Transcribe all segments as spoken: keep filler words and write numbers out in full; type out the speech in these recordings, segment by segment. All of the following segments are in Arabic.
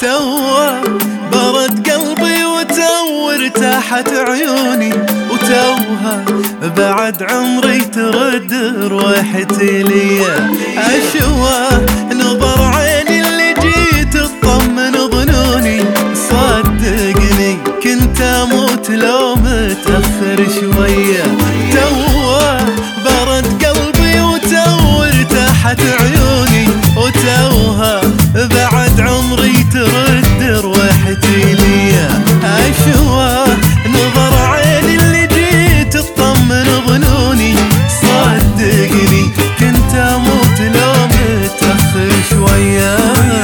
توه برد قلبي وتو ارتاحت عيوني، وتوها بعد عمري ترد روحتي ليا. أشوى نظر عيني اللي جيت تطمن ظنوني، صدقني كنت اموت لو متأخر شوية. توه برد قلبي وتو ارتاحت عيوني، وتوها بعد عمري ترد روحتي ليا. أشوى نظر عيني اللي جيت تطمن ظنوني، صدقني كنت اموت لو متأخر شوية.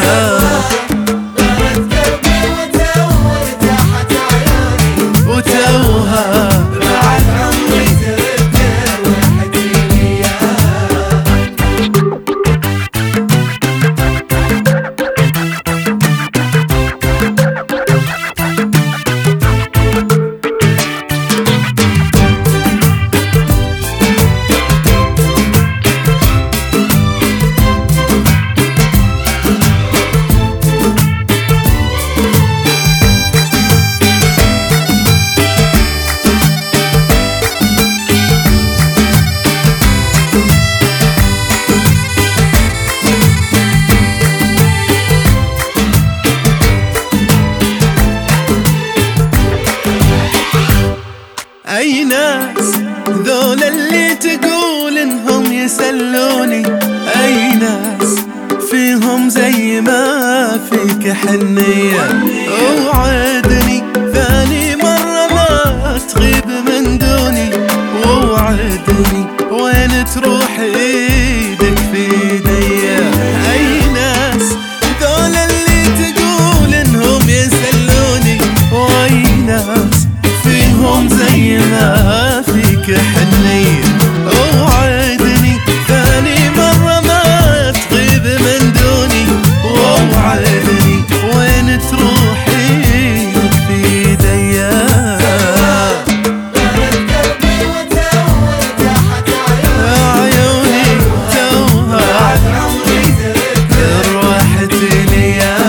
وتوها بعد عمري ترد روحتي ليا. أي ناس ذول اللي تقول إنهم يسلوني؟ أي ناس فيهم زي ما فيك حنية؟ وعدني ثاني مرة ما تغيب من دوني، ووعدني وين تروح ايدك في ايديا. أي ناس ذول اللي تقول إنهم يسلوني؟ وأي ناس فيهم زي ما فيك حنية؟ ووعدني ثاني مرة ما تغيب من دوني، ووعدني وين تروح ايدك في ايديا. عيوني توها روحتي ليا.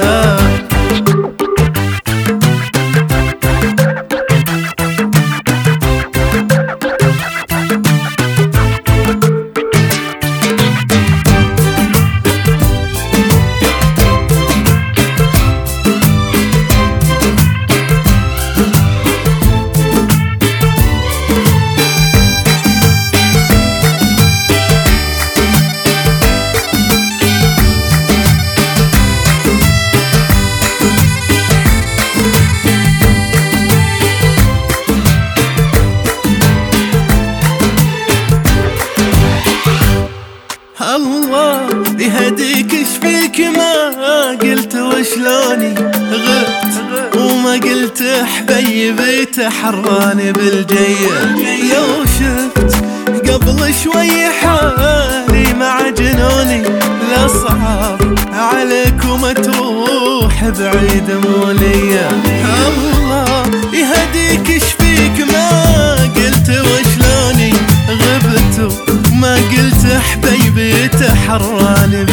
الله يهديك ايش فيك ما قلت وشلوني غبت وما قلت حبيبي تحراني بالجية. لو شفت قبل شوي حالي مع جنوني، لا صعب عليك وما تروح بعيد مولية. الله يهديك ايش فيك ما قلت وشلوني غبت وما قلت حبيبي تحراني